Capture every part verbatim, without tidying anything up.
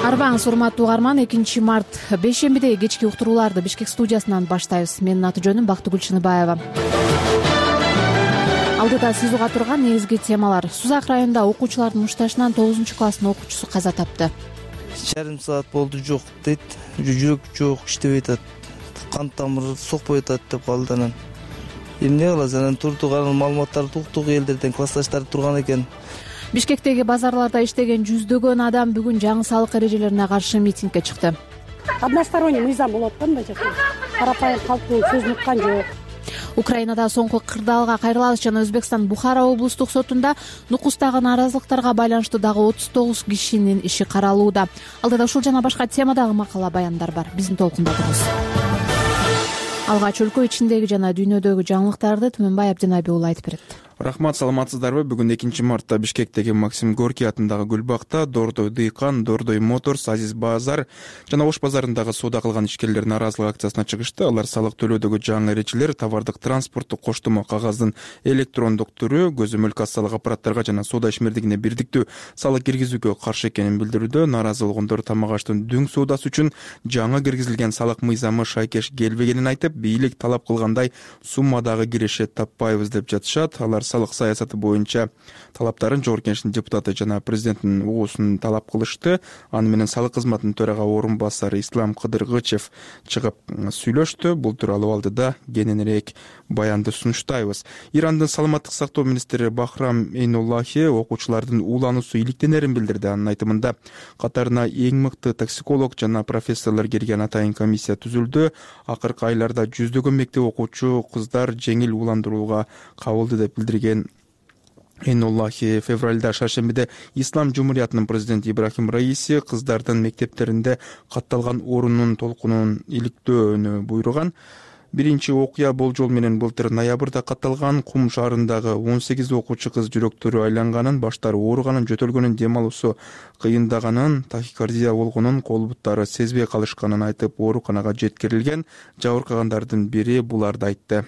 Арбаңыз урматтуу угарман, экинчи март бейшембидеги кечки уктурууларды Бишкек студиясынан баштайбыз. Менин аты жөнүм Бактыгүл Чыныбаева. Алдыда сиз уга турган негизги темалар. Сузак районунда окуучулардын мушташынан тогузунчу класстын окуучусу каза тапты. Жарым саат болду, жок дейт. Жүрөк жок, иштебей атат. Кан тамыры сокпой атат деп калды анан. Эмне кылабыз? Анан турдук, анын маалыматтарды уктук, элдерден классташтары турган экен. Бишкектеги базарларда иштеген жүздөгөн адам бүгүн жаңы салык эрежелерине каршы митингге чыкты. Односторонний мыйзам болот да мына жерде. Карапайым калктын сөзүн уккан жок. Украинада соңку кырдаалга кайрылабыз жана Өзбекстан Бухара облустук сотунда нукустагы нааразылыктарга байланыштуу дагы отуз тогуз кишинин иши каралууда. Алдыда ушул жана башка темадагы макала баяндар бар. Биздин толкундатыңыз. Алгач өлкө ичиндеги жана дүйнөдөгү жаңылыктарды Түмөнбай Абдинаби уулу айтып берет. Рахмат, саламатсыздарбы? Бүгүн экинчи мартта Бишкектеги Максим Горький атындагы Гүлбакта Дордой Дыйкан, Дордой Моторс, Азиз Базар жана Ош базарындагы соода кылган ишкерлер нааразылык акциясына чыгышты. Алар салык төлөөдөгү жаңы эрежелер, товардык транспорттук коштомо кагаздын электрондук түрү, көзөмөл кассалык аппараттарга жана соода ишмердигине бирдиктүү салык киргизүүгө каршы экенин билдирүүдө. Нааразы болгондор тамак аштын дүң соодасы үчүн жаңы киргизилген салык мыйзамы шайкеш келбегенин айтып, бийлик талап кылгандай суммадагы киреше таппайбыз деп жатышат. Алар салык саясаты боюнча талаптарын Жогорку Кеңештин депутаты жана президенттин угуусун талап кылышты. Аны менен салык кызматынын төрага орун басары Ислам Кыдыргычев чыгып сүйлөштү. Бул тууралуу алдыда кененирээк баянды сунуштайбыз. Ирандын саламаттык сактоо министри Бахрам Эйнуллахи окуучулардын уулануусу иликтенерин билдирди. Анын айтымында катарына эң мыкты токсиколог жана профессорлор кирген атайын комиссия түзүлдү. Акыркы айларда жүздөгөн мектеп окуучу кыздар жеңил ууландырууга кабылды деп билдирген Эйнуллахи февралда Шаршембиде Ислам Жумуриятынын президенти Ибрахим Раиси кыздардын мектептеринде катталган орунун толкунун иликтөөнү буйруган. Биринчи окуя болжол менен былтыр ноябрда катталган. Кум шаарындагы он сегиз окуучу кыз жүрөктөрү айланганын, баштары ооруганын, жөтөлгөнүн, дем алуусу кыйындаганын, тахикардия болгонун, кол буттары сезбей калышканын айтып, ооруканага жеткирилген. Жабыркагандардын бири буларды айтты.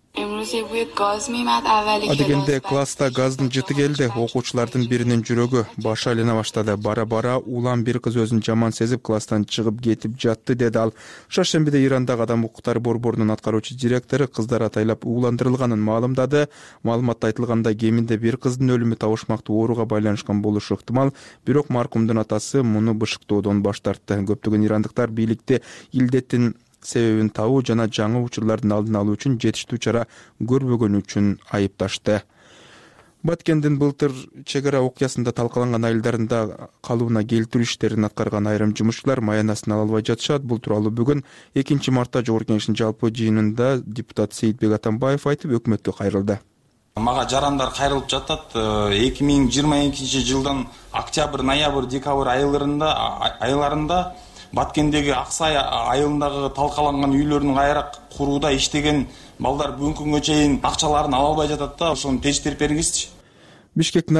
Адегенде класста газдын жыты келди. Окуучулардын биринин жүрөгү башы айлана баштады. Бара-бара улам бир кыз өзүн жаман сезип класстан чыгып кетип жатты, деди ал. Шаршембиде Ирандагы Адам укуктары борборунун аткаруучу директору кыздар атайлап ууландырылганын маалымдады. Маалыматта айтылгандай, кеминде бир кыздын өлүмү табышмактуу ооруга байланышкан болушу ыктымал. Бирок маркумдун атасы муну бышыктоодон баш тартты. Көптөгөн ирандыктар бийликти илдеттин себебин табуу жана жаңы учурлардын алдын алуу үчүн жетиштүү чара көрбөгөнү үчүн айыпташты. Баткендин былтыр чек ара окуясында талкаланган айылдарында калыбына келтирүү иштерин аткарган айрым жумушчулар маянасын ала албай жатышат. Бул тууралуу бүгүн экинчи мартта Жогорку Кеңештин жалпы жыйынында депутат Сейитбек Атамбаев айтып, өкмөткө кайрылды. Мага жарандар кайрылып жатат. эки миң жыйырма экинчи жылдын октябрь, ноябрь, декабрь айларында айларында Баткендеги Аксай айылындагы талкаланган үйлөрүнүн кайра курууда иштеген балдар бүгүнкү күнгө чейин акчаларын ала албай жатат да. Ошону тештирип бериңизчи. Бишкек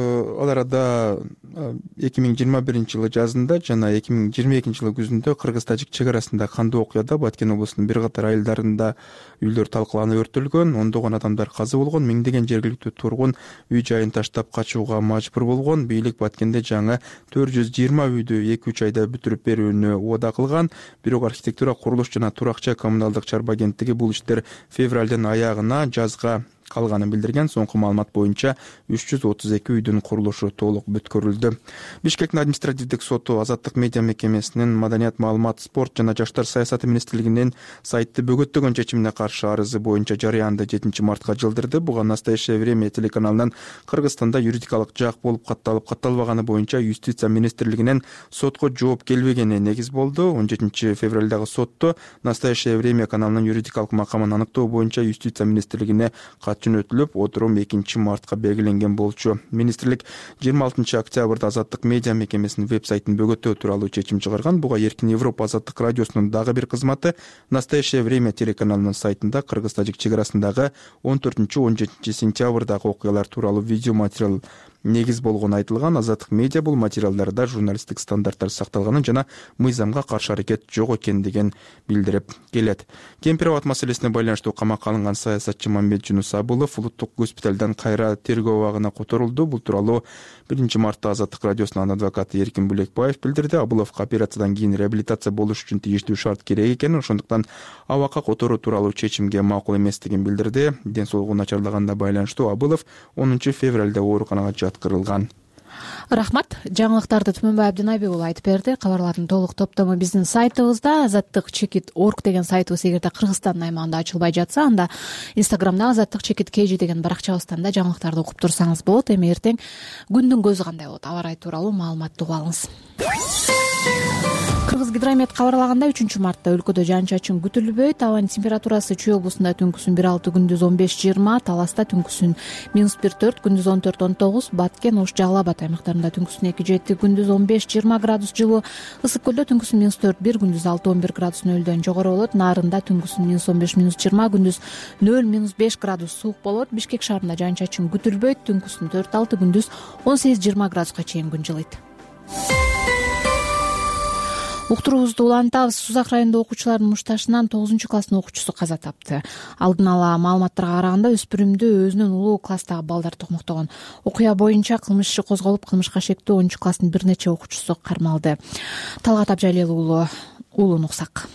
ал арада эки миң жыйырма биринчи жылы жазында жана эки миң жыйырма экинчи жылы күзүндө кыргыз-тажик чек арасында кандуу окуяда Баткен облусунун бир катар айылдарында үйлөр талкаланып өртөлгөн, ондогон адамдар каза болгон, миңдеген жергиликтүү тургун үй жайын таштап качууга мажбур болгон. Бийлик Баткенде жаңы төрт жүз жыйырма үйдү эки үч айда бүтүрүп берүүнү убада кылган. Бирок архитектура, курулуш жана турак-жай коммуналдык чарба агенттиги бул иштер февралдын аягына жазга калганын билдирген. Соңку маалымат боюнча үч жүз отуз эки үйдүн курулушу толук бүткөрүлдү. Бишкектин административдик соту Азаттык медиа мекемесинин Маданият, маалымат, спорт жана жаштар саясаты министрлигинин сайтты бөгөттөгөн чечимине каршы арызы боюнча жарыянды жетинчи мартка жылдырды. Буга Настоящее время телеканалынан Кыргызстанда юридикалык жак болуп катталып катталбаганы боюнча юстиция министрлигинен сотко жооп келбегени негиз болду. он жетинчи февралдагы сотто Настоящее время каналынын юридикалык макамын аныктоо боюнча юстиция министрлигине жөнөтүлүп, отурум экинчи мартка белгиленген болчу. Министрлик жыйырма алтынчы октябрда Азаттык медиа мекемесинин веб-сайтын бөгөтөө тууралуу чечим чыгарган. Буга Эркин Европа Азаттык радиосунун дагы бир кызматы Настоящее время телеканалынын сайтында кыргыз-тажик чек арасындагы он төртүнчү он жетинчи сентябрдагы окуялар тууралуу видео материал негиз болгону айтылган. Азаттык медиа бул материалдарда журналисттик стандарттар сакталганын жана мыйзамга каршы аракет жок экендигин билдирип келет. Кемпир абад маселесине байланыштуу камакка алынган саясатчы Мамбет Жунус Абылов улуттук госпиталдан кайра тергөө абагына которулду. Бул тууралуу биринчи мартта Азаттык радиосунун адвокаты Эркин Булекбаев билдирди. Абыловго операциядан кийин реабилитация болуш үчүн тийиштүү шарт керек экенин, ошондуктан абакка которуу тууралуу чечимге макул эместигин билдирди. Ден соолугу начарлаганга байланыштуу Абылов онунчу февралда ооруканага жаткырылган. Рахмат. Жаңылыктарды Түмөнбай Абдинабек уулу айтып берди. Кабарлардын толук топтому биздин сайтыбызда азаттык чекит орг деген сайтыбыз эгерде Кыргызстандын аймагында ачылбай жатса, анда Инстаграмда азаттык чекит kg деген баракчабыздан да жаңылыктарды окуп турсаңыз болот. Эми эртең күндүн көзү кандай болот? Аба ырайы тууралуу маалыматты угуп алыңыз. Кыргызгидромет кабарлагандай үчүнчү мартта өлкөдө жаан-чачын күтүлбөйт. Абанын температурасы Чүй облусунда түнкүсүн бир алты, күндүз он беш жыйырма, Таласта түнкүсүн минус бир төрт, күндүз он төрт он тогуз, Баткен, Ош, Жалал Абад аймактарында түнкүсүн эки жети, күндүз он беш жыйырма градус жылуу, Ысык көлдө түнкүсүн минус төрт бир, күндүз алты он бир градус нөлдөн жогору болот. Нарында түнкүсүн минус он беш минус жыйырма, күндүз нөл минус беш градус суук болот. Бишкек шаарында жаан-чачын күтүлбөйт. Түнкүсүн төрт алты, күндүз он сегиз жыйырма градуска чейин күн жылыйт. Уктуруубузду улантабыз. Сузак районунда окуучулардын мушташынан тогузунчу класстын окуучусу каза тапты. Алдын ала маалыматтарга караганда өспүрүмдү өзүнөн улуу класстагы балдар токмоктогон. Окуя боюнча кылмыш иши козголуп, кылмышка шектүү онунчу класстын бир нече окуучусу кармалды. Талгат Абжалел уулу уулун уксак.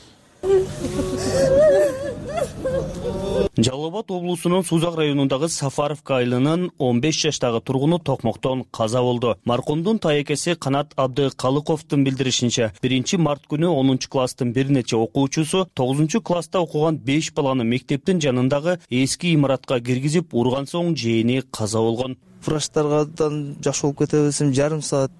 Жалал Абад облусунун Сузак районундагы Сафаровка айылынын он беш жаштагы тургуну токмоктон каза болду. Маркумдун таекеси Канат Абдыкалыковдун билдиришинче, биринчи март күнү онунчу класстын бир нече окуучусу тогузунчу класста окуган беш баланы мектептин жанындагы эски имаратка киргизип урган соң жээни каза болгон. Врачтардан жакшы болуп кетебиз, жарым саат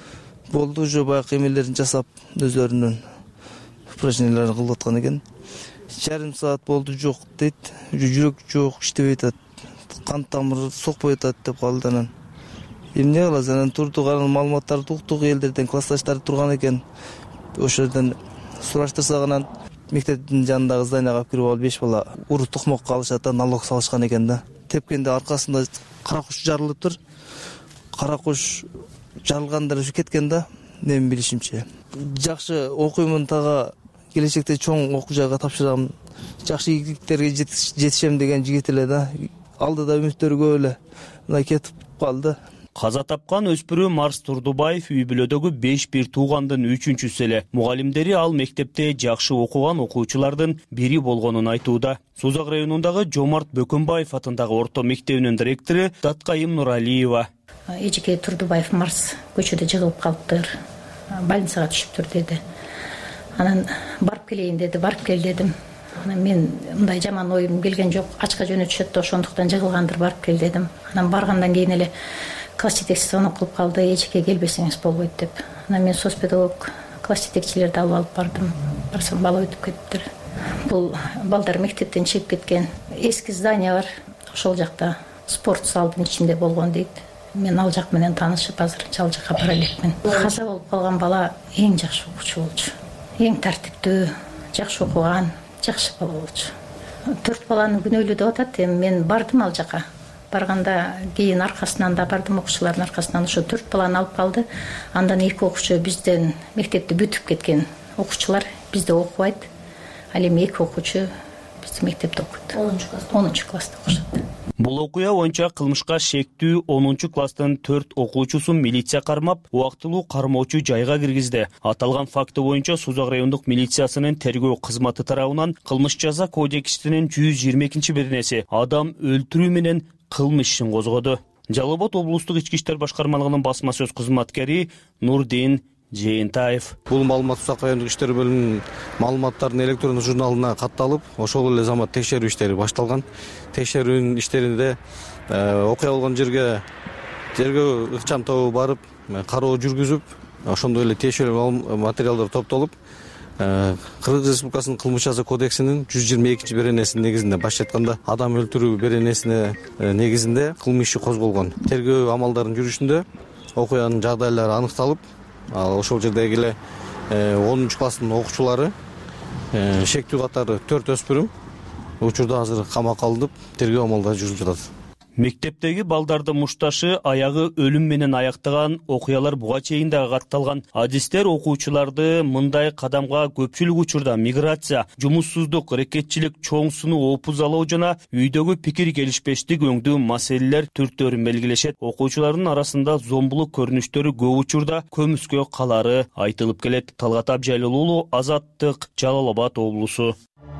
болду уже баягы эмелерин жасап өздөрүнүн упражненияларын кылып аткан экен. Жарым саат болду, жок дейт. Жүрөк жок, иштебей атат. Кан тамыры сокпой атат деп калды. Анан эмне кылабыз? Анан турдук, анан маалыматтарды уктук, элдерден классташтары турган экен. Ошол жерден сураштырсак, анан мектептин жанындагы зданияга алып кирип алып беш бала уру токмокко алышат да, налог салышкан экен да. Тепкенде аркасында кара куш жарылыптыр. Кара куш жарылгандар ушу кеткен да, мен билишимче. Жакшы окуймун, тага келечекте чоң окуу жайга тапшырам, жакшы ийгиликтерге жетишем деген жигит эле да. Алдыда үмүттөр көп эле. Мына кетип калды. Каза тапкан өспүрүм Марс Турдубаев үй бүлөдөгү беш бир туугандын үчүнчүсү эле. Мугалимдери ал мектепте жакшы окуган окуучулардын бири болгонун айтууда. Сузак районундагы Жомарт Бөкөнбаев атындагы орто мектебинин директору Таткайым Нуралиева. Эжеке Турдубаев Марс көчөдө жыгылып калыптыр, больницага түшүптүр деди. Анан барып келейин деди, барып кел дедим. Анан мен мындай жаман оюм келген жок, ачка жөнөтүшөт да, ошондуктан жыгылгандыр, барып кел дедим. Анан баргандан кийин эле класс жетекчиси звонок кылып калды, эжеке келбесеңиз болбойт деп. Анан мен соцпедагог класс жетекчилерди алып алып бардым. Барсам бала өтүп кетиптир. Бул балдар мектептен чыгып кеткен. Эски здание бар, ошол жакта спорт залдын ичинде болгон дейт. Мен ал жак менен таанышып, азыр ал жакка бара элекмин. Каза болуп калган бала эң жакшы окуучу болчу. Эң тартиптүү, жакшы окуган, жакшы бала болчу. Төрт баланы күнөөлүү деп атат. Эми мен бардым ал жака. Барганда кийин аркасынан да бардым, окуучулардын аркасынан ошо төрт баланы алып калды. Андан эки окуучу бизден мектепти бүтүп кеткен окуучулар бизде окубайт. Ал эми эки окуучу биздин мектепте окуйт. онунчу класста окушат. Бул окуя боюнча кылмышка шектүү онунчу класстын төрт окуучусун милиция кармап, убактылуу кармоочу жайга киргизди. Аталган факты боюнча Сузак райондук милициясынын тергөө кызматы тарабынан кылмыш жаза кодексинин жүз жыйырма экинчи беренеси адам өлтүрүү менен кылмыш ишин козгоду. Жалал Абад облустук ички иштер башкармалыгынын басма сөз кызматкери Нурдин Жээнтаев. Бул маалымат Сузак райондук иштер бөлүмүнүн маалыматтардын электрондук журналына катталып, ошол эле замат текшерүү иштери башталган. Текшерүүнүн иштеринде окуя болгон жерге тергөө ыкчам тобу барып, кароо жүргүзүп, ошондой эле тиешелүү материалдар топтолуп, Кыргыз Республикасынын кылмыш жаза кодексинин жүз жыйырма экинчи беренесинин негизинде, башкача айтканда адам өлтүрүү беренесине негизинде кылмыш иши козголгон. Тергөө амалдарынын жүрүшүндө окуянын жагдайлары аныкталып, ошол жердеги эле онунчу класстын окуучулары шектүү катары төрт өспүрүм учурда азыр камакка алынып, тергөө амалдары жүрүп жатат. Мектептеги балдарды мушташы аягы өлүм менен аяктаган окуялар буга чейин да катталган. Адистер окуучуларды мындай кадамга көпчүлүк учурда миграция, жумуссуздук, рекетчилик, чоң сунуу, опуз алуу жана үйдөгү пикир келишпештик өңдүү маселелер түртөрүн белгилешет. Окуучулардын арасында зомбулук көрүнүштөрү көп учурда көмүскө калары айтылып келет. Талгат Абжайлуулу, Азаттык, Жалал Абад облусу.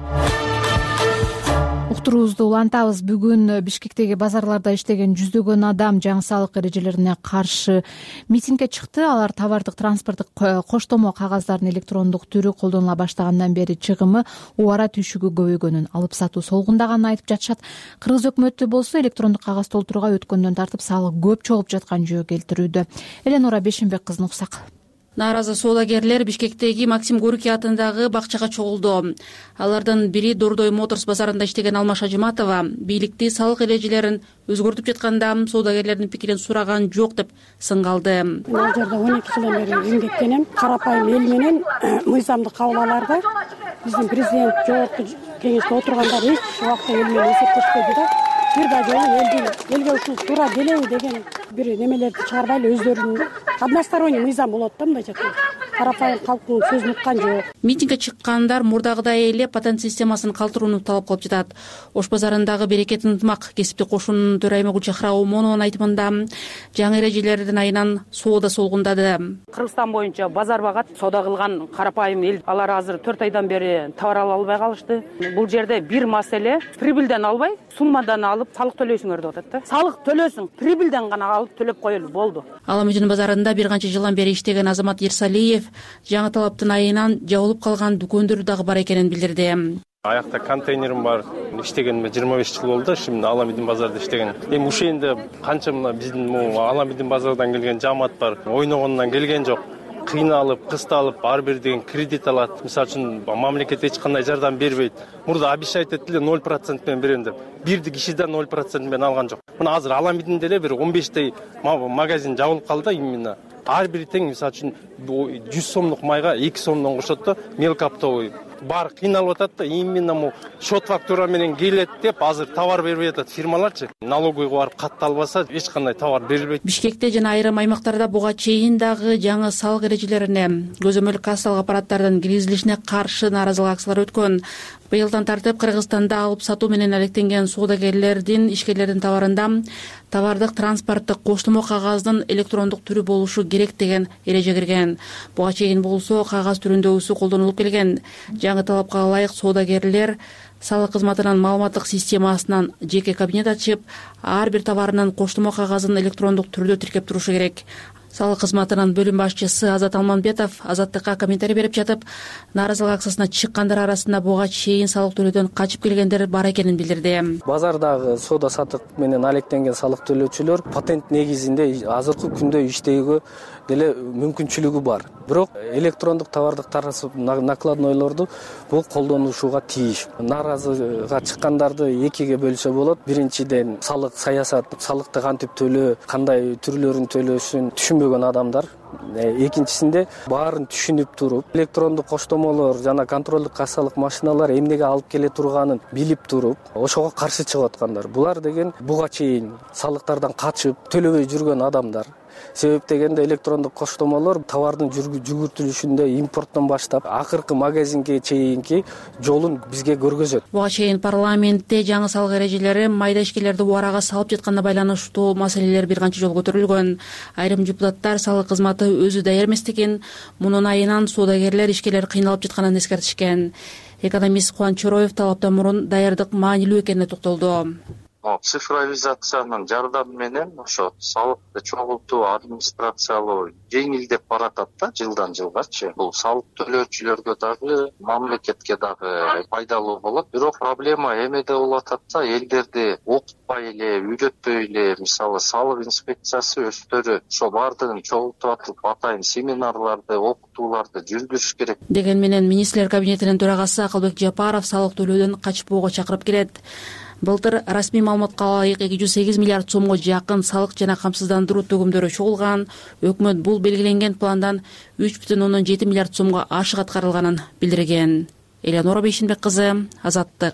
Уктуруубузду улантабыз. Бүгүн Бишкектеги базарларда иштеген жүздөгөн адам жаңы салык эрежелерине каршы митингге чыкты. Алар товардык транспорттук коштомо кагаздардын электрондук түрү колдонула баштагандан бери чыгымы убара түйшүгү көбөйгөнүн, алып сатуу солгундаганын айтып жатышат. Кыргыз өкмөтү болсо электрондук кагаз толтурууга өткөндөн тартып салык көп чогуп жаткан жөө келтирүүдө. Эленора Бешенбек кызын уксак. Нааразы соодагерлер Бишкектеги Максим Горький атындагы бакчага чогулду. Алардын бири Дордой Моторс базарында иштеген Алмаш Ажыматова бийликти салык эрежелерин өзгөртүп жатканда соодагерлердин пикирин сураган жок деп сыңгалды. Бул жерде он эки жылдан бери эмгектенем. Карапайым эл менен мыйзамдык кабыл аларды. Биздин президент жогорку кеңеште отургандар эч убакта эл менен эсептешпеди да. Бир да жолу элдин элге ушул туура келеби деген бир немелерди чыгарбайлы өздөрүнүн односторонний мыйзам болот да мындай жакта. Карапайым калктын сөзүн уккан жок. Митингге чыккандар мурдагыдай эле патент системасын калтырууну талап кылып жатат. Ош базарындагы Берекет ынтымак кесиптик кошунунун төрайымы Гүлчахра Омонованын айтымында жаңы эрежелердин айынан соода солгундады. Кыргызстан боюнча базар багат, соода кылган карапайым эл алар азыр төрт айдан бери товар ала албай калышты. Бул жерде бир маселе прибыльден албай, суммадан алып салык төлөйсүңөр деп атат да. Салык төлөсүң, прибыльден гана алып төлөп коелу болду. Аламүдүн базарында бир канча жылдан бери иштеген Азамат Ерсалиев жаңы талаптын айынан жабылып калган дүкөндөр дагы бар экенин билдирди. Аякта контейнерим бар. Иштегениме жыйырма беш жыл болду. Şimdi Аламүдүн базарында иштеген. Эми ушенде канча мына биздин Аламүдүн базардан келген жамаат бар. Ойногондон келген жок. Кыйналып, кысталып, ар бир деген кредит алат. Мисалы үчүн мамлекет эч кандай жардам бербейт. Мурда обещать этти эле ноль процент менен берем деп. Бирди кишиден ноль процент менен алган жок. Мына азыр Аламүдүндө эле бир он бештей магазин жабылып калды именно. Ар бир тең мисалы үчүн жүз сомдук майга эки сомдон кошот да, мелкоптовый бар кыйналып атат да, именно му счет фактура менен келет деп азыр товар бербей атат фирмаларчы. Налоговыйга барып катталбаса эч кандай товар берилбейт. Бишкекте жана айрым аймактарда буга чейин дагы жаңы салык эрежелерине, көзөмөл кассалык аппараттардын киргизилишине каршы нааразылык акциялар өткөн. Быйылдан тартып Кыргызстанда алып сатуу менен алектенген соодагерлердин, ишкерлердин товарында товардык транспорттук коштомо кагаздын электрондук түрү болушу керек деген эреже кирген. Буга чейин болсо кагаз түрүндөгүсү колдонулуп келген. Жаңы талапка ылайык соодагерлер салык кызматынын маалыматтык системасынан жеке кабинет ачып, ар бир товарынын коштомо кагазын электрондук түрдө тиркеп турушу керек. Салык кызматынын бөлүм башчысы Азат Алманбетов Азаттыкка комментарий берип жатып, нааразылык акциясына чыккандар арасында буга чейин салык төлөөдөн качып келгендер бар экенин билдирди. Базардагы соода сатык менен алектенген салык төлөөчүлөр патент негизинде азыркы күндө иштөөгө деле мүмкүнчүлүгү бар. Бирок электрондук товардык тарасып накладнойлорду бул колдонушууга тийиш. Нааразыга чыккандарды экиге бөлсө болот. Биринчиден салык саясат, салыкты кантип төлөө, кандай түрлөрүн төлөшүн түшүнбөгөн адамдар. Экинчисинде баарын түшүнүп туруп, электрондук коштомолор жана контролдук кассалык машиналар эмнеге алып келе турганын билип туруп, ошого каршы чыгып аткандар. Булар деген буга чейин салыктардан качып төлөбөй жүргөн адамдар. Себеп дегенде электрондук коштомолор товардын жүгүртүлүшүндө импорттон баштап акыркы магазинге чейинки жолун бизге көргөзөт. Буга чейин парламентте жаңы салык эрежелери майда ишкерлерди убарага салып жатканда байланыштуу маселелер бир канча жолу көтөрүлгөн. Айрым депутаттар салык кызматы өзү даяр эместигин, мунун айынан соодагерлер, ишкерлер кыйналып жатканын эскертишкен. Экономист Кубаныч Чороев талаптан мурун даярдык маанилүү экенине токтолду. Цифровизациянын жардамы менен ошо салыкты чогултуу, администрациялоо жеңилдеп баратат да жылдан жылгачы. Бул салык төлөөчүлөргө дагы, мамлекетке дагы пайдалуу болот. Бирок проблема эмеде болуп атат да, элдерди окутпай эле, үйрөтпөй эле, мисалы салык инспекциясы өздөрү ошо бардыгын чогултуп атып, атайын семинарларды, окутууларды жүргүзүш керек. Деген менен министрлер кабинетинин төрагасы Акылбек Жапаров салык төлөөдөн качпоого чакырып келет. Былтыр расмий маалыматка ылайык эки жүз сегиз миллиард сомго жакын салык жана камсыздандыруу төгүмдөрү чогулган. Өкмөт бул белгиленген пландан үч бүтүн ондон жети миллиард сомго ашык аткарылганын билдирген. Эленора Бейшенбек кызы, Азаттык.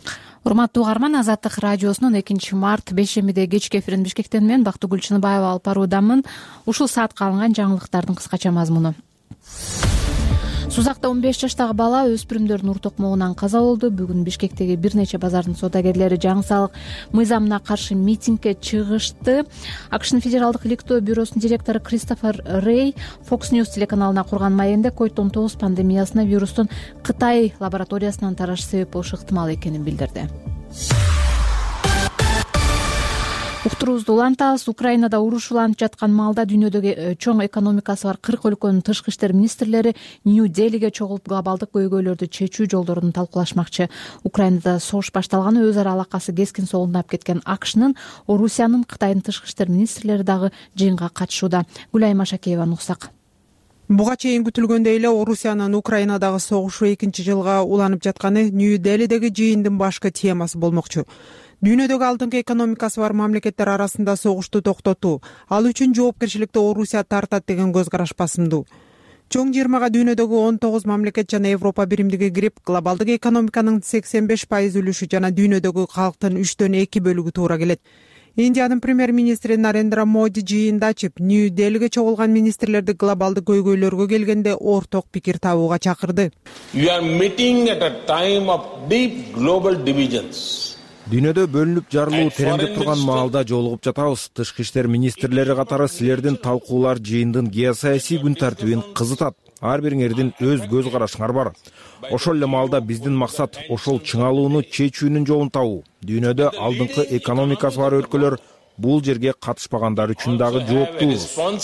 урматтуу угарман, Азаттык радиосунун экинчи март бейшембиде кечки эфирин Бишкектен мен Бактыгүл Чыныбаева алып баруудамын. Ушул саатка алынган жаңылыктардын кыскача мазмуну. Сузакта он беш жаштагы бала өспүрүмдөрдүн ур токмогунан каза болду. Бүгүн Бишкектеги бир нече базардын соодагерлери жаңы салык мыйзамына каршы митингге чыгышты. АКШнын федералдык иликтөө бюросунун директору Кристофер Рей Fox News телеканалына курган маегинде ковид он тогуз пандемиясына вирустун Кытай лабораториясынан тарашы себеп болушу ыктымал экенин билдирди. Уктуруубузду улантабыз. Украинада уруш уланып жаткан маалда дүйнөдөгү чоң экономикасы бар кырк өлкөнүн тышкы иштер министрлери Нью-Делиге чогулуп глобалдык көйгөйлөрдү чечүү жолдорун талкуулашмакчы. Украинада согуш башталганы өз ара алакасы кескин соолдунап кеткен АКШнын, Орусиянын, Кытайдын тышкы иштер министрлери дагы жыйынга катышууда. Гүлайым Ашакееваны уксак. Буга чейин күтүлгөндөй эле Орусиянын Украинадагы согушу экинчи жылга уланып жатканы Нью-Делидеги жыйындын башкы темасы болмокчу. Дүйнөдөгү алдыңкы экономикасы бар мамлекеттер арасында согушту токтотуу, ал үчүн жоопкерчиликти Орусия тартат деген көз караш басымдуу. Чоң жыйырмага дүйнөдөгү он тогуз мамлекет жана Европа биримдиги кирип, глобалдык экономиканын сексен беш пайыз үлүшү жана дүйнөдөгү калктын үчтөн эки бөлүгү туура келет. Индиянын премьер-министри Нарендра Моди жыйында ачып, Нью-Делиге чогулган министрлерди глобалдык көйгөйлөргө келгенде орток пикир табууга чакырды. Дүйнөдө бөлүнүп жарылуу тереңдеп турган маалда жолугуп жатабыз. Тышкы иштер министрлери катары силердин талкуулар жыйындын геосаясий күн тартибин кызытат. Ар бириңердин өз көз карашыңар бар. Ошол эле маалда биздин максат ошол чыңалууну чечүүнүн жолун табуу. Дүйнөдө алдыңкы экономикасы бар өлкөлөр бул жерге катышпагандар үчүн дагы жооптуубуз.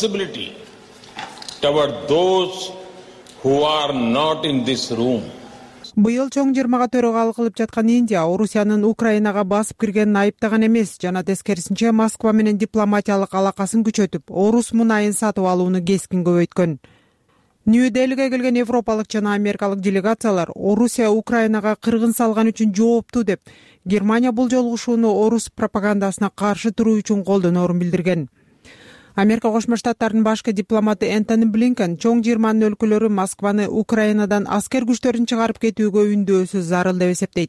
Быйыл чоң жыйырмага төрагалык кылып жаткан Индия Орусиянын Украинага басып киргенин айыптаган эмес, жана тескерисинче Москва менен дипломатиялык алакасын күчөтүп, орус мунайын сатып алууну кескин көбөйткөн. Нью-Делиге келген европалык жана америкалык делегациялар Орусия Украинага кыргын салган үчүн жооптуу деп, Германия бул жолугушууну орус пропагандасына каршы туруу үчүн колдоноорун билдирген. Америка Кошмо Штаттарынын башкы дипломаты Энтони Блинкен чоң жыйырманын өлкөлөрү Москваны Украинадан аскер күчтөрүн чыгарып кетүүгө үндөөсү зарыл деп эсептейт.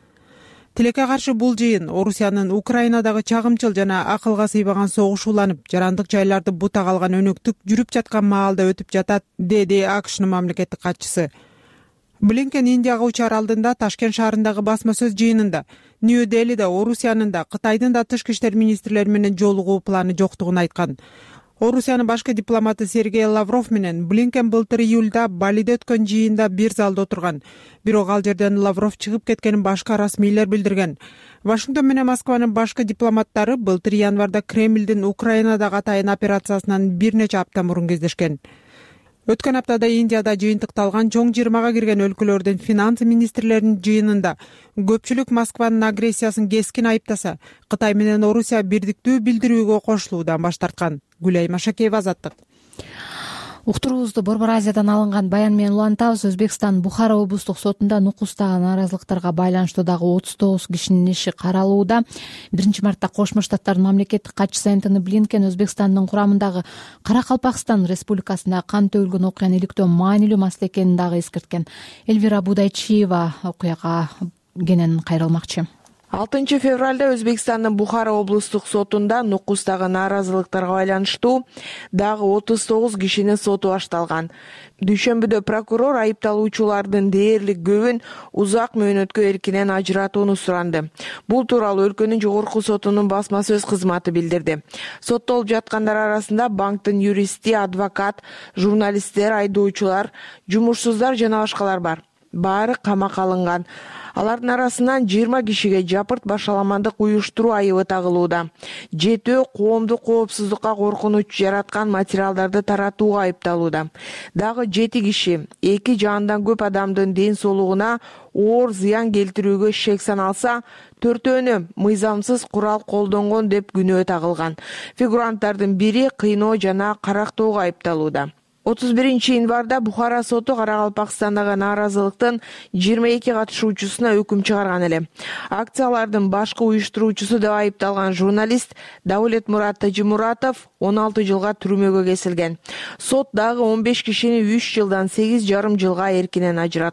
Тилекке каршы бул жыйын Орусиянын Украинадагы чагымчыл жана акылга сыйбаган согуш уланып, жарандык жайларды бута калган өнөктүк жүрүп жаткан маалда өтүп жатат, деди АКШнын мамлекеттик катчысы. Блинкен Индияга учар алдында Ташкент шаарындагы басма сөз жыйынында Нью-Делиде Орусиянын да, Кытайдын да тышкы иштер министрлери менен жолугуу планы жоктугун айткан. Орусиянын башкы дипломаты Сергей Лавров менен Блинкен былтыр июлда Балиде өткөн жыйында бир залда отурган. Бирок ал жерден Лавров чыгып кеткенин башка расмийлер билдирген. Вашингтон менен Москванын башкы дипломаттары былтыр январда Кремлдин Украинадагы атайын операциясынан бир нече апта мурун кездешкен. Өткөн аптада Индияда жыйынтыкталган чоң жыйырмага кирген өлкөлөрдүн финанс министрлеринин жыйынында көпчүлүк Москванын агрессиясын кескин айыптаса, Кытай менен Орусия бирдиктүү билдирүүгө кошулуудан баш тарткан. Гүлайым Ашакеева, Азаттык. Уктуруубузду Борбор Азиядан алынган баян менен улантабыз. Өзбекстан Бухара облустук сотунда нукустагы нааразылыктарга байланыштуу дагы отуз тогуз кишинин иши каралууда. биринчи мартта Кошмо Штаттардын мамлекеттик катчысы Энтони Блинкен Өзбекстандын курамындагы Каракалпакстан Республикасында кан төгүлгөн окуянын иликтөө маанилүү маселе экенин дагы эскерткен. Эльвира Будайчиева окуяга кенен кайрылмакчы. алтынчы февралда Өзбекстандын Бухара облустук сотунда нукустагы нааразылыктарга байланыштуу дагы отуз тогуз кишинин соту башталган. Дүйшөмбүдө прокурор айыпталуучулардын дээрлик көбүн узак мөөнөткө эркинен ажыратууну суранды. Бул тууралуу өлкөнүн жогорку сотунун басма сөз кызматы билдирди. Соттолуп жаткандар арасында банктын юристи, адвокат, журналисттер, айдоочулар, жумушсуздар жана башкалар бар. Баары камакка алынган. Алардын арасынан жыйырма кишиге жапырт башаламандык уюштуруу айыбы тагылууда. Жетөө коомдук коопсуздукка коркунуч жараткан материалдарды таратууга айыпталууда. Дагы жети киши эки же андан көп адамдын ден соолугуна оор зыян келтирүүгө шек саналса, төртөөнү мыйзамсыз курал колдонгон деп күнөө тагылган. Фигуранттардын бири кыйноо жана карактоого айыпталууда. отуз биринчи январда Бухара соту Каракалпакстандагы нааразылыктын жыйырма эки катышуучусуна өкүм чыгарган эле. Акциялардын башкы уюштуруучусу деп айыпталган журналист Даулет Мурат Тажимуратов он алты жылга түрмөгө кесилген. Сот дагы он беш кишини үч жылдан сегиз жарым жылга эркинен ажыраткан.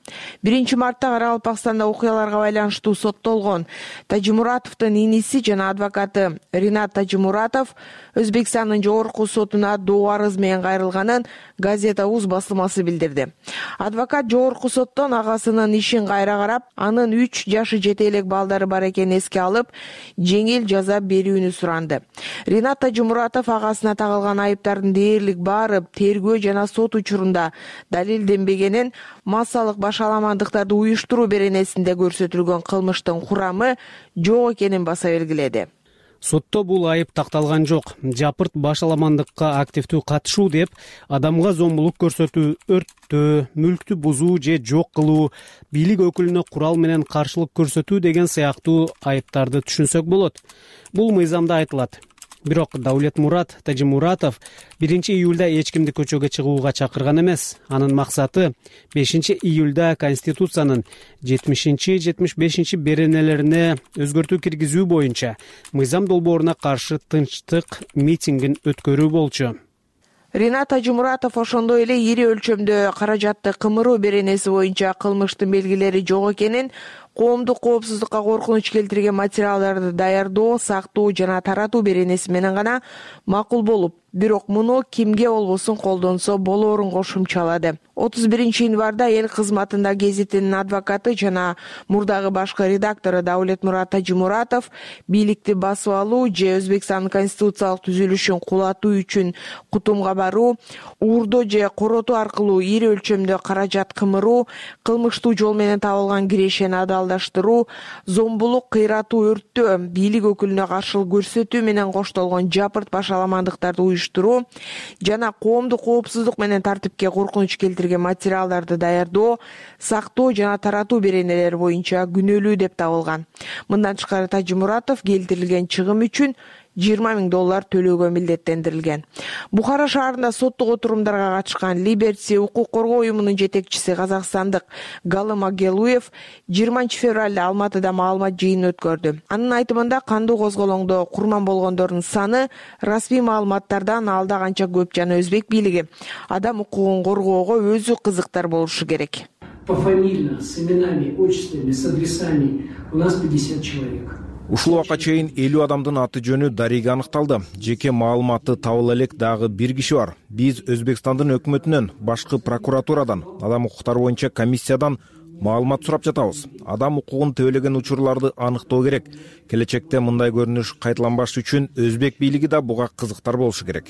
биринчи мартта Каракалпакстанда окуяларга байланыштуу соттолгон Тажимуратовдун иниси жана адвокаты Ринат Тажимуратов Өзбекстандын жогорку сотуна доо арыз менен кайрылганын Газета уз басылмасы билдирди. Адвокат жогорку соттон агасынын ишин кайра карап, анын үч жашы жете элек балдары бар экенин эске алып, жеңил жаза берүүнү суранды. Ринат Тажимуратов агасына тагылган айыптардын дээрлик баары тергөө жана сот учурунда далилденбегенин, массалык башаламандыктарды уюштуруу беренесинде көрсөтүлгөн кылмыштын курамы жок экенин баса белгиледи. Сотто бул айып такталган жок. Жапырт башаламандыкка активдүү катышуу деп адамга зомбулук көрсөтүү, өрттөө, мүлктү бузуу же жок кылуу, бийлик өкүлүнө курал менен каршылык көрсөтүү деген сыяктуу айыптарды түшүнсөк болот. Бул мыйзамда айтылат. Бирок Даулетмурат Тажимуратов биринчи июлда эч кимди көчөгө чыгууга чакырган эмес. Анын максаты бешинчи июлда Конституциянын жетимишинчи жетимиш бешинчи беренелерине өзгөртүү киргизүү боюнча мыйзам долбооруна каршы тынчтык митингин өткөрүү болчу. Ринат Тажимуратов ошондой эле ири өлчөмдө каражатты кымыруу беренеси боюнча кылмыштын белгилери жок экенин, коомдук коопсуздукка коркунуч келтирген материалдарды даярдоо, сактоо жана таратуу беренеси менен гана макул болуп, бирок муну кимге болбосун колдонсо болоорун кошумчалады. отуз биринчи январда эл кызматында гезитинин адвокаты жана мурдагы башкы редактору Даулетмурат Тажимуратов бийликти басып алуу же Өзбекстандын конституциялык түзүлүшүн кулатуу үчүн кутумга баруу, уурдоо же коротуу аркылуу ири өлчөмдө каражат кымыруу, кылмыштуу жол менен табылган кирешени адалдаштыруу, зомбулук, кыйратуу, өрттөө, бийлик өкүлүнө каршылык көрсөтүү менен коштолгон жапырт башаламандыктарды уюштуруу жана коомдук коопсуздук менен тартипке коркунуч келтирген материалдарды даярдоо, сактоо жана таратуу беренелери боюнча күнөөлүү деп табылган. Мындан тышкары Тажимуратов келтирилген чыгым үчүн жыйырма миң доллар төлөөгө милдеттендирилген. Бухара шаарында соттук отурумдарга катышкан Либерти укук коргоо уюмунун жетекчиси казакстандык Галым Агелуев жыйырманчы февралда Алматыда маалымат жыйынын өткөрдү. Анын айтымында кандуу козголоңдо курман болгондордун саны расмий маалыматтардан алда канча көп жана өзбек бийлиги адам укугун коргоого өзү кызыктар болушу керек. Пофамильно, с именами, отчествами, с адресами у нас пятьдесят человек. Ушул убакка чейин элүү адамдын аты жөнү дареге аныкталды. Жеке маалыматы табыла элек дагы бир киши бар. Биз Өзбекстандын өкмөтүнөн, башкы прокуратурадан, адам укуктары боюнча комиссиядан маалымат сурап жатабыз. Адам укугун тебелеген учурларды аныктоо керек. Келечекте мындай көрүнүш кайталанбаш үчүн өзбек бийлиги да буга кызыктар болушу керек.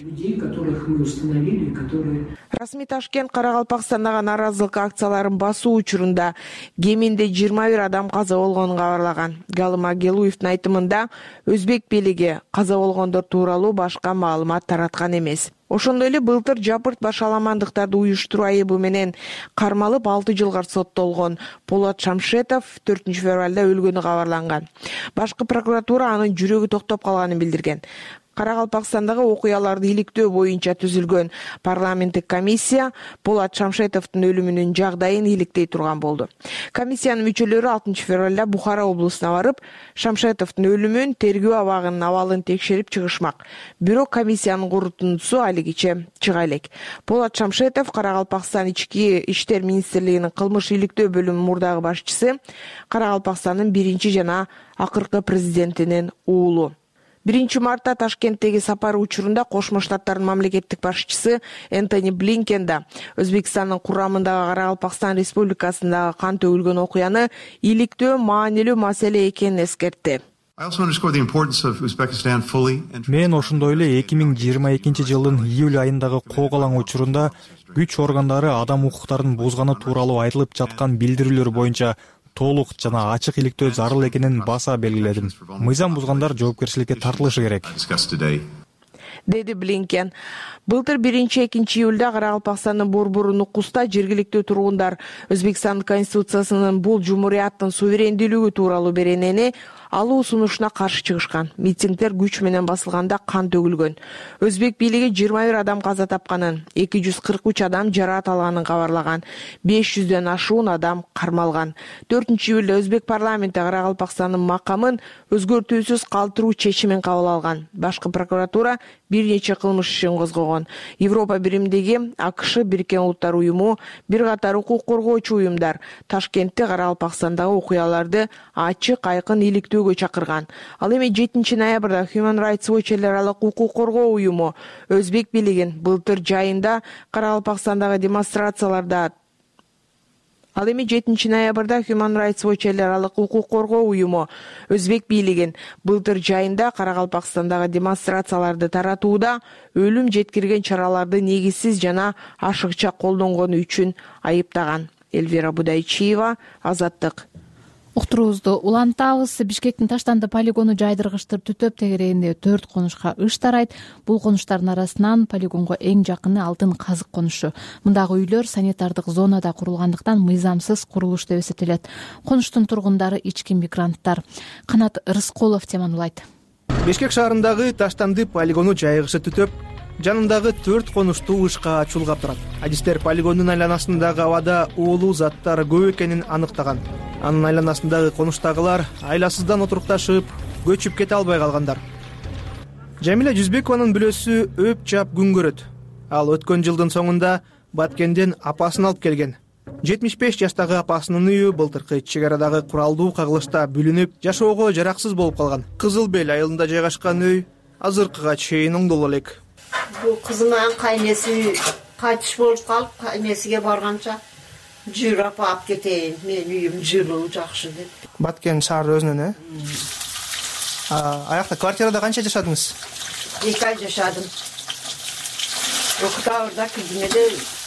Расмий Ташкент Каракалпакстандагы нааразылык акцияларын басуу учурунда кеминде жыйырма бир адам каза болгонун кабарлаган. Галым Агелуевдин айтымында өзбек бийлиги каза болгондор тууралуу башка маалымат тараткан эмес. Ошондой эле былтыр жапырт башаламандыктарды уюштуруу айыбы менен кармалып алты жылга соттолгон Полат Шамшетов төртүнчү февралда өлгөнү кабарланган. Башкы прокуратура анын жүрөгү токтоп калганын билдирген. Каракалпакстандагы окуяларды иликтөө боюнча түзүлгөн парламенттик комиссия Полат Шамшетовдун өлүмүнүн жагдайын иликтей турган болду. Комиссиянын мүчөлөрү алтынчы февралда Бухара облусуна барып, Шамшетовдун өлүмүн, тергөө абагынын абалын текшерип чыгышмак. Бирок комиссиянын корутундусу алигиче чыга элек. Полат Шамшетов Каракалпакстан ички иштер министрлигинин кылмыш иликтөө бөлүмүнүн мурдагы башчысы, Каракалпакстандын биринчи жана акыркы президентинин уулу. биринчи мартта Ташкенттеги сапары учурунда Кошмо Штаттардын мамлекеттик башчысы Энтони Блинкен да Өзбекстандын курамындагы Каракалпакстан Республикасындагы кан төгүлгөн окуяны иликтөө маанилүү маселе экенин эскертти. Мен ошондой эле эки миң жыйырма экинчи жылдын июль айындагы коогалаң учурунда күч органдары адам укуктарын бузганы тууралуу айтылып жаткан билдирүүлөр боюнча толук жана ачык иликтөө зарыл экенин баса белгиледим. Мыйзам бузгандар жоопкерчиликке тартылышы керек, деди Блинкен. Былтыр биринчи экинчи июлда Каракалпакстандын Борбору Нукуста жергиликтүү тургундар Өзбекстандын конституциясынын бул жумурияттын суверендүүлүгү тууралуу беренени алуу сунушуна каршы чыгышкан. Митингдер күч менен басылганда кан төгүлгөн. Өзбек бийлиги жыйырма бир адам каза тапканын, эки жүз кырк үч адам жараат алганын кабарлаган. беш жүздөн ашуун адам кармалган. төртүнчү июлда Өзбек парламенти Каракалпакстандын макамын өзгөртүүсүз калтыруу чечимин кабыл алган. Башкы прокуратура бир нече кылмыш ишин козгогон. Европа биримдиги АКШ, Бириккен Улуттар уюму, бир катар укук коргоочу уюмдар Ташкентте Каракалпакстандагы окуяларды ачык, айкын иликтөөгө чакырган. Ал эми жетинчи ноябрда Human Rights Watch эл аралык укук коргоо уюму Өзбек бийлигин былтыр жайында Каракалпакстандагы демонстрацияларда Ал эми жетинчи ноябрда Human Rights Watch эл аралык укук коргоо уюму Өзбек бийлигин былтыр жайында Каракалпакстандагы демонстрацияларды таратууда өлүм жеткирген чараларды негизсиз жана ашыкча колдонгону үчүн айыптаган. Эльвира Будайчиева, Азаттык. Уктуруубузду улантабыз. Бишкектин Таштанды полигону жайдыргычтыр түтөп тегерегинде төрт конушка ыш тарайт. Бул конуштардын арасынан полигонго эң жакыны Алтын Казык конушу. Мындагы үйлөр санитардык зонада курулгандыктан мыйзамсыз курулуш деп эсептелет. Конуштун тургундары ички мигранттар. Канат Рыскулов темануулайт. Бишкек шаарындагы Таштанды полигону жайгышы түтөп, жанындагы төрт конуштуу ышка чулгап турат. Адистер полигондун айланасындагы абада уулуу заттар көп экенин аныктаган. Анын айланасындагы конуштагылар айласыздан отурукташып, көчүп кете албай калгандар. Жамиля Жүзбекованын бүлөсү өп жап күн көрөт. Ал өткөн жылдын соңунда Баткенден апасын алып келген. жетимиш беш жаштагы апасынын үйү былтыркы чек арадагы куралдуу кагылышта бүлүнүп, жашоого жараксыз болуп калган. Кызыл Бел айылында жайгашкан үй азыркыга чейин оңдоло элек. Бул кызым менен кайнеси кайтыш болуп калып, кайнесиге барганча жүр апа алып кетейин, менин үйүм жылуу, жакшы деп. Баткен шаар өзүнөн, э? Аякта квартирада канча жашадыңыз? эки ай жашадым. Октябрда киргенде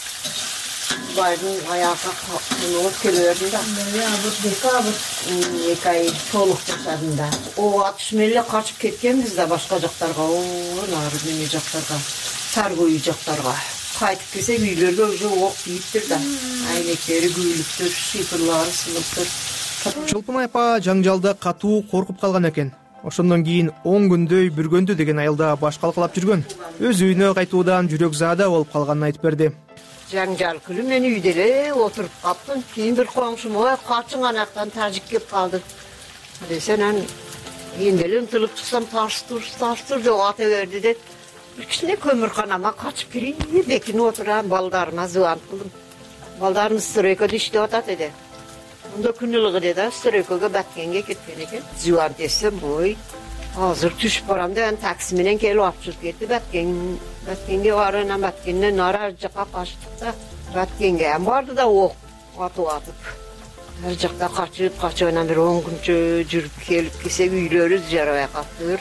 байдын аяка болуп келердим да. Декабр эки ай толук жашадым да. О атыш менен эле качып кеткенбиз да башка жактарга, нары неме жактарга, Саргой жактарга. Кайтып келсек үйлөргө уже ок тийиптир да. Айнектери күйүлүптүр, шифрлары сыныптыр. Чолпон апа жаңжалда катуу коркуп калган экен. Ошондон кийин он күндөй Бүргөндү деген айылда баш калкалап жүргөн. Өз үйүнө кайтуудан жүрөк заада болуп калганын айтып берди. Жаңжал күнү мен үйдө эле отуруп калптым. Кийин бир коңшум ой качың анактан тажик кеп калды десен, анан эми эле ынтылып чыксам таш тур, таш тур жок ата берди деп. Бир кичине көмүрканама качып кирейин бекинип отурам, балдарыма звонок кылдым. Балдарым стройкада иштеп атат эди. Мында күнүлүгү деди, стройкага Баткенге кеткен экен. Звонок этсем, ой, азыр түшүп барам деп такси менен келип алып чыгып кетти. Баткен, Баткенге барып, Баткенден нара жакка качтык да. Баткенге ham барды да ок атып атып. Ар жакта качып, качып анан бир он күнчө жүрүп келип келсек үйлөрү жарабай калыптыр.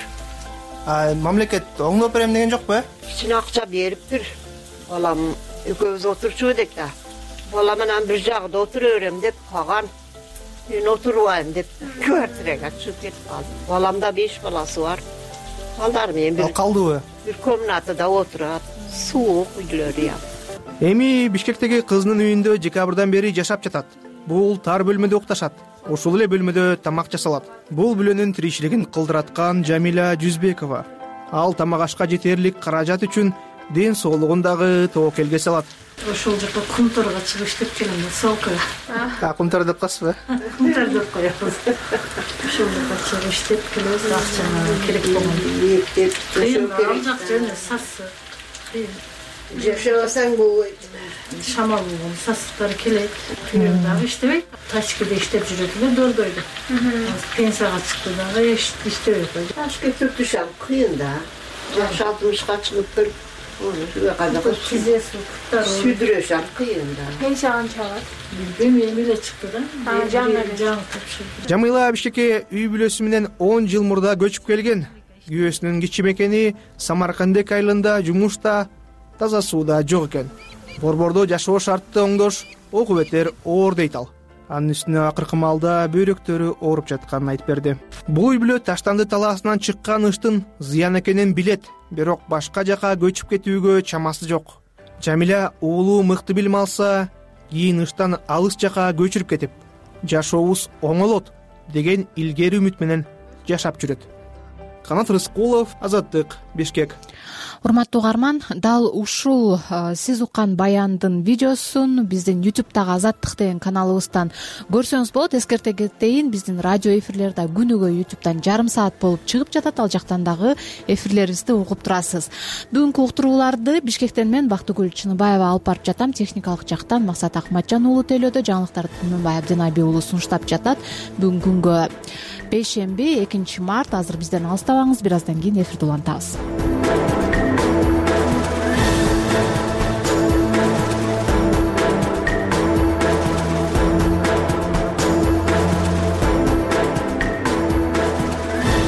Мамлекет оңдоп берем деген жокпу, э? Кичине акча бериптир. Балам экөөбүз отурчу элек да. Балам менен бир жагда отура берем деп калган. Мен отурбайм деп квартирага чыгып кетип калдым. Баламда беш баласы бар. Балдар менен бир калдыбы? Бир комнатада отурат. Суук үйлөрү я. Эми Бишкектеги кызынын үйүндө декабрдан бери жашап жатат. Бул тар бөлмөдө укташат. Ошол эле бөлмөдө тамак жасалат. Бул бүлөнүн тиричилигин кылдыраткан Жамиля Жүзбекова. Ал тамак ашка жетерлик каражат үчүн ден соолугун дагы тобокелге салат. Ошол жакка кумтарга чыгып иштеп келем, салка. А кумтар деп калсызбы? Кумтар деп коебуз. Ошол жакка чыгып иштеп келебиз, акча керек болгон. Мектеп, ошол керек. Жана сасы. Жашабасаң бул шамал болгон сасыктар келет. Күйөөм дагы иштебейт. Ташкентте иштеп жүрөт эле Дордойдо. Пенсияга чыкты дагы иштебейт. Ташкентте түшөм кыйын да. Жакшы алтымышка чыгып туруп, сүдүрөшөм кыйын да. Пенсия канча алат? Билбейм, эми эле чыкты да. Жаңы тапшырды. Жамила Бишкекке үй бүлөсү менен он жыл мурда көчүп келген. Күйөөсүнүн кичи мекени Самаркандек айылында жумушта, таза сууда жок экен. Борбордо жашоо шартты оңдош окубеттер оор дейт ал. Анын үстүнө акыркы маалда бөйрөктөрү ооруп жатканын айтып берди. Бул үй бүлө Таштанды талаасынан чыккан ыштын зыян экенин билет, бирок башка жака көчүп кетүүгө чамасы жок. Жамиля уулу мыкты билим алса, кийин ыштан алыс жака көчүрүп кетип, жашообуз оңолот деген илгери үмүт менен жашап жүрөт. Канат Рыскулов, Азаттык, Бишкек. Урматтуу угарман, дал ушул сиз уккан баяндын видеосун биздин ютубтагы Азаттык деген каналыбыздан көрсөңүз болот. Эскерте кетейин, биздин радио эфирлери да күнүгө ютубтан жарым саат болуп чыгып жатат. Ал жактан дагы эфирлерибизди угуп турасыз. Бүгүнкү уктурууларды Бишкектен мен Бактыгүл Чыныбаева алып барып жатам. Техникалык жактан Максат Акматжан уулу тейлөөдө, жаңылыктарды Түмөнбай Абдинаби уулу сунуштап жатат. Бүгүнкү күнгө бейшемби экинчи март. Азыр бизден алыстабаңыз, бир аздан кийин эфирди улантабыз.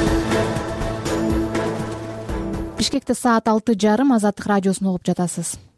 Бишкекте саат алты жарым. Азаттык радиосун угуп жатасыз.